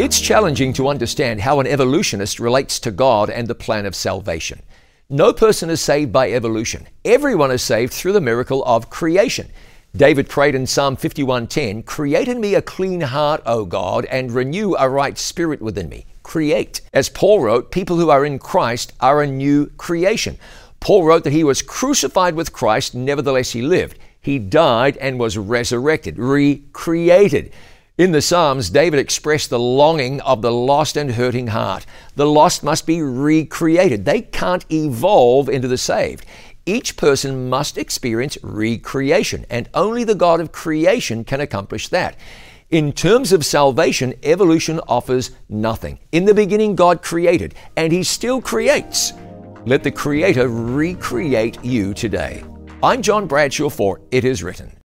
It's challenging to understand how an evolutionist relates to God and the plan of salvation. No person is saved by evolution. Everyone is saved through the miracle of creation. David prayed in Psalm 51:10, "Create in me a clean heart, O God, and renew a right spirit within me." Create. As Paul wrote, people who are in Christ are a new creation. Paul wrote that he was crucified with Christ, nevertheless he lived. He died and was resurrected, recreated. In the Psalms, David expressed the longing of the lost and hurting heart. The lost must be recreated. They can't evolve into the saved. Each person must experience recreation, and only the God of creation can accomplish that. In terms of salvation, evolution offers nothing. In the beginning, God created, and He still creates. Let the Creator recreate you today. I'm John Bradshaw for It Is Written.